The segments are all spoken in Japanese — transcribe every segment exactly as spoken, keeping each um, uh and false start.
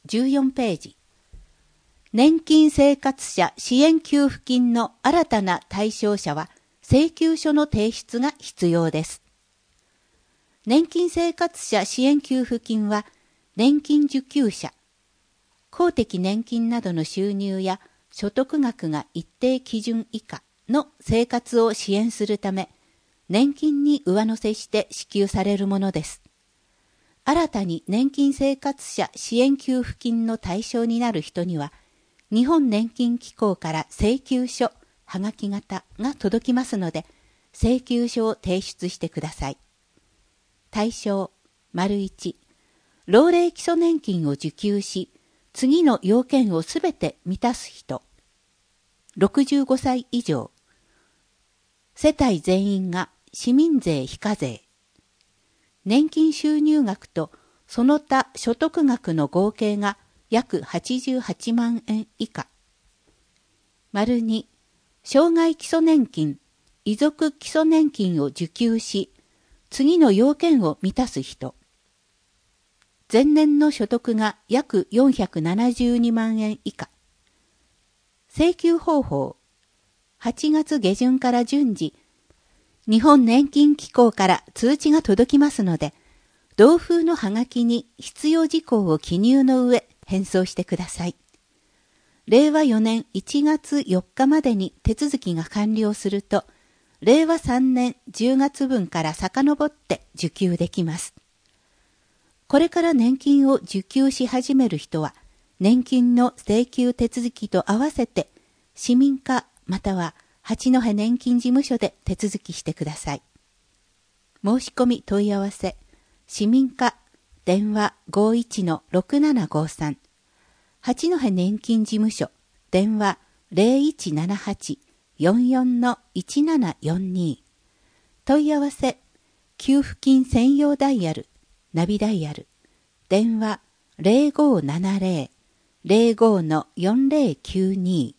じゅうよんページ。年金生活者支援給付金の新たな対象者は請求書の提出が必要です。年金生活者支援給付金は年金受給者、公的年金などの収入や所得額が一定基準以下の生活を支援するため、年金に上乗せして支給されるものです。新たに年金生活者支援給付金の対象になる人には、日本年金機構から請求書、はがき型が届きますので、請求書を提出してください。対象、丸いち、老齢基礎年金を受給し、次の要件をすべて満たす人。ろくじゅうごさい以上。世帯全員が市民税非課税。年金収入額とその他所得額の合計が約はちじゅうはちまんえん以下。丸に、障害基礎年金、遺族基礎年金を受給し、次の要件を満たす人。前年の所得が約よんひゃくななじゅうにまんえん以下。請求方法。はちがつげじゅんから順次、日本年金機構から通知が届きますので、同封のハガキに必要事項を記入の上、返送してください。れいわよねんいちがつよっかまでに手続きが完了すると、れいわさんねんじゅうがつぶんから遡って受給できます。これから年金を受給し始める人は、年金の請求手続きと合わせて、市民課または八戸年金事務所で手続きしてください。申し込み問い合わせ、市民課、電話 ごいちのろくななごさん、八戸年金事務所、電話 ゼロいちななはち よんよんのいちななよんに、問い合わせ、給付金専用ダイヤル、ナビダイヤル、電話 ゼロごななゼロ ゼロごのよんゼロきゅうに。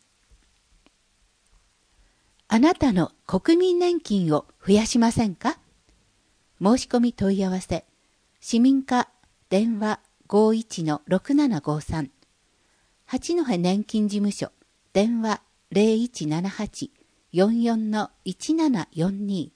あなたの国民年金を増やしませんか？申し込み問い合わせ、市民課、電話 ごいちのろくななごさん、八戸年金事務所、電話 ゼロいちななはち よんよんのいちななよんに。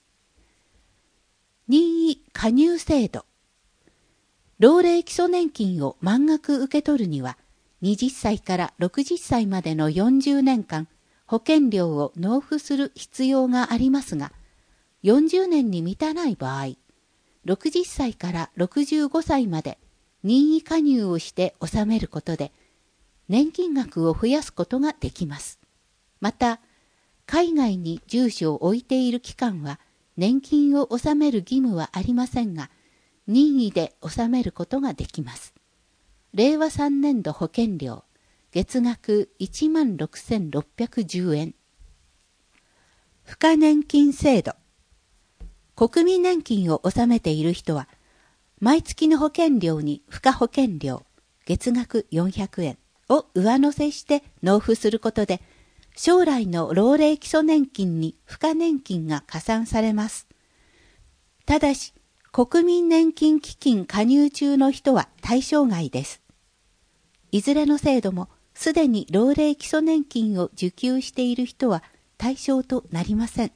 任意加入制度。老齢基礎年金を満額受け取るには、はたちからろくじゅっさいまでのよんじゅうねんかん、保険料を納付する必要がありますが、よんじゅうねんに満たない場合、ろくじゅっさいからろくじゅうごさいまで任意加入をして納めることで、年金額を増やすことができます。また、海外に住所を置いている期間は、年金を納める義務はありませんが、任意で納めることができます。れいわさんねんど保険料、月額 いちまんろくせんろっぴゃくじゅうえん。付加年金制度。国民年金を納めている人は、毎月の保険料に付加保険料、月額よんひゃくえんを上乗せして納付することで、将来の老齢基礎年金に付加年金が加算されます。ただし、国民年金基金加入中の人は対象外です。いずれの制度も、すでに老齢基礎年金を受給している人は対象となりません。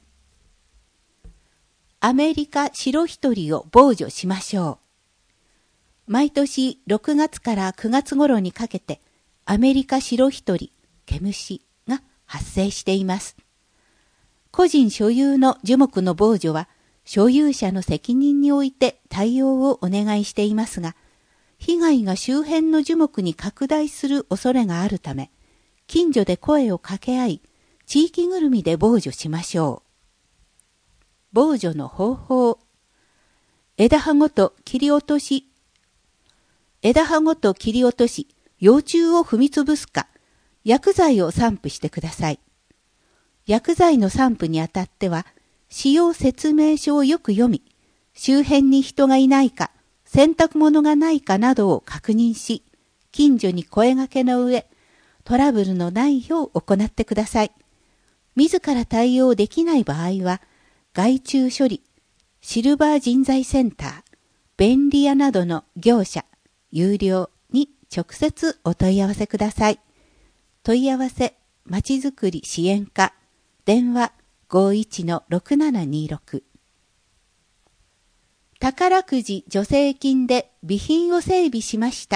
アメリカ白一人を防除しましょう。毎年ろくがつからくがつ頃にかけて、アメリカ白一人、毛虫が発生しています。個人所有の樹木の防除は、所有者の責任において対応をお願いしていますが、被害が周辺の樹木に拡大する恐れがあるため、近所で声を掛け合い、地域ぐるみで防除しましょう。防除の方法。枝葉ごと切り落とし、枝葉ごと切り落とし、幼虫を踏みつぶすか、薬剤を散布してください。薬剤の散布にあたっては、使用説明書をよく読み、周辺に人がいないか、洗濯物がないかなどを確認し、近所に声掛けの上、トラブルのないよう行ってください。自ら対応できない場合は、害虫処理、シルバー人材センター、便利屋などの業者、有料に直接お問い合わせください。問い合わせ、まちづくり支援課、電話 ごいちのろくななにろく。宝くじ助成金で備品を整備しました。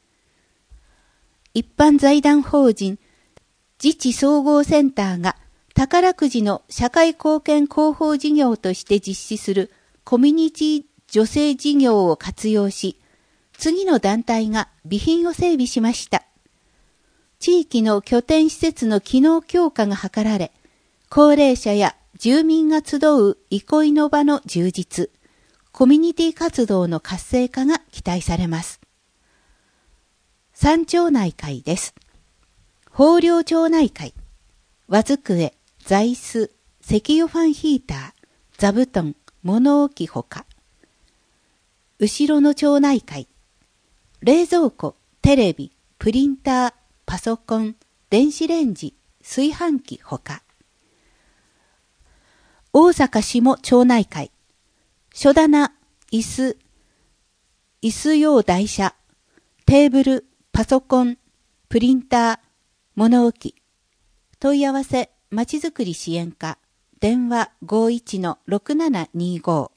一般財団法人自治総合センターが宝くじの社会貢献広報事業として実施するコミュニティ助成事業を活用し、次の団体が備品を整備しました。地域の拠点施設の機能強化が図られ、高齢者や住民が集う憩いの場の充実、コミュニティ活動の活性化が期待されます。三町内会です。豊陵町内会、和机、座椅子、石油ファンヒーター、座布団、物置ほか。後ろの町内会、冷蔵庫、テレビ、プリンター、パソコン、電子レンジ、炊飯器ほか。大阪下町内会、書棚、椅子、椅子用台車、テーブル、パソコン、プリンター、物置。問い合わせ、まちづくり支援課、電話 ごいちのろくななにご。